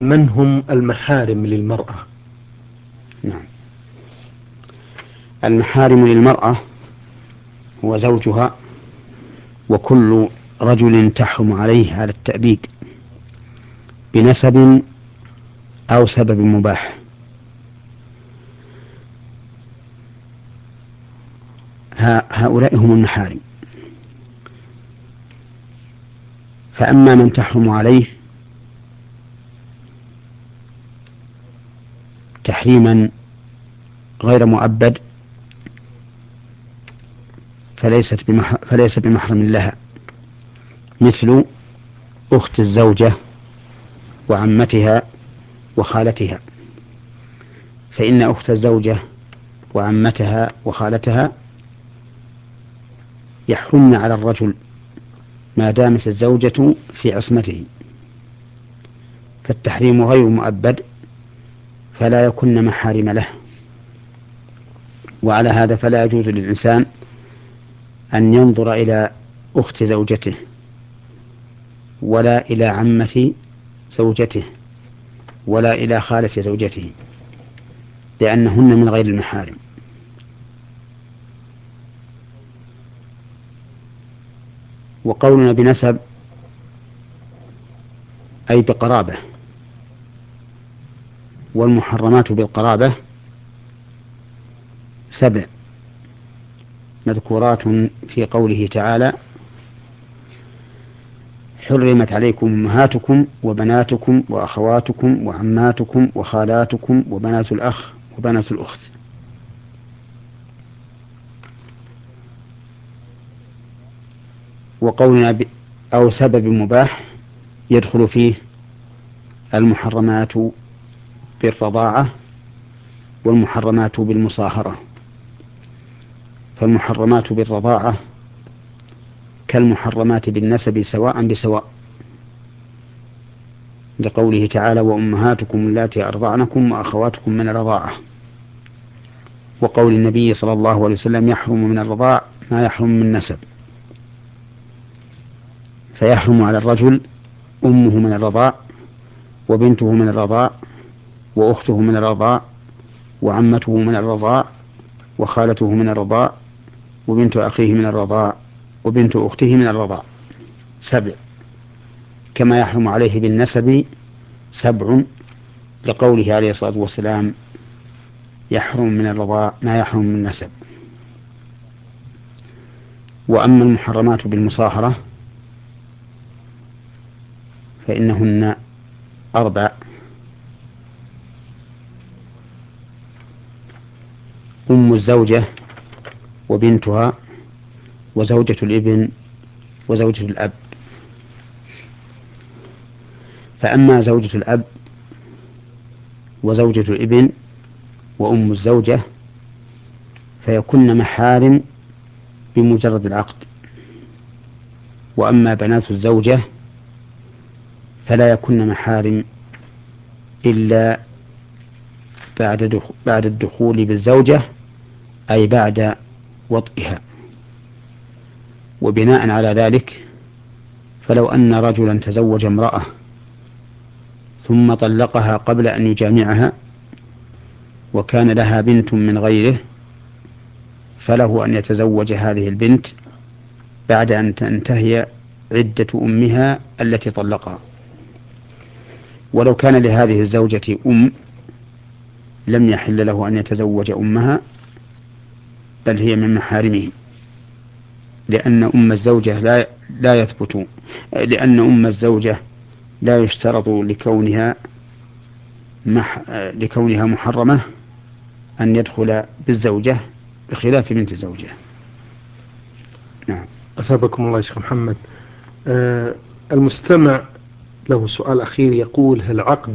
من هم المحارم للمرأة؟ نعم. المحارم للمرأة هو زوجها وكل رجل تحرم عليه على التأبيد بنسب أو سبب مباح. هؤلاء هم المحارم. فأما من تحرم عليه تحريما غير مؤبد فليس بمحرم لها، مثل أخت الزوجة وعمتها وخالتها، فإن أخت الزوجة وعمتها وخالتها يحرمن على الرجل ما دامت الزوجة في عصمته، فالتحريم غير مؤبد فلا يكن محارم له. وعلى هذا فلا يجوز للإنسان أن ينظر إلى أخت زوجته ولا إلى عمة زوجته ولا إلى خالة زوجته، لأنهن من غير المحارم. وقولنا بنسب أي بقرابة، والمحرمات بالقرابة 7 مذكورات في قوله تعالى: حرمت عليكم أمهاتكم وبناتكم وأخواتكم وعماتكم وخالاتكم وبنات الأخ وبنات الأخت. وقولنا أو سبب مباح يدخل فيه المحرمات بالرضاعة والمحرمات بالمصاهرة. فالمحرمات بالرضاعة كالمحرمات بالنسب سواء بسواء، لقوله تعالى: وأمهاتكم اللاتي أرضعنكم وأخواتكم من الرضاعة. وقول النبي صلى الله عليه وسلم: يحرم من الرضاع ما يحرم من نسب. فيحرم على الرجل أمه من الرضاع وبنته من الرضاع وأخته من الرضاع وعمته من الرضاع وخالته من الرضاع وبنت أخيه من الرضاع وبنت أخته من الرضاع، 7. كما يحرم عليه بالنسب 7، لقوله عليه الصلاة والسلام: يحرم من الرضاع ما يحرم من النسب. وأما المحرمات بالمصاهرة فإنهن 4: أم الزوجة وبنتها وزوجة الابن وزوجة الأب. فأما زوجة الأب وزوجة الابن وأم الزوجة فيكن محارم بمجرد العقد. وأما بنات الزوجة فلا يكن محارم إلا بعد الدخول بالزوجة، أي بعد وطئها. وبناء على ذلك فلو أن رجلا تزوج امرأة ثم طلقها قبل أن يجامعها وكان لها بنت من غيره، فله أن يتزوج هذه البنت بعد أن تنتهي عدة أمها التي طلقها. ولو كان لهذه الزوجة لم يحل له أن يتزوج أمها، بل هي من محارمه، لأن أم الزوجة لا يثبت، لأن أم الزوجة لا يشترط لكونها محرمة أن يدخل بالزوجة بخلاف بنت زوجه. نعم. أثابكم الله يا شيخ محمد. المستمع له سؤال أخير يقول: هل عقد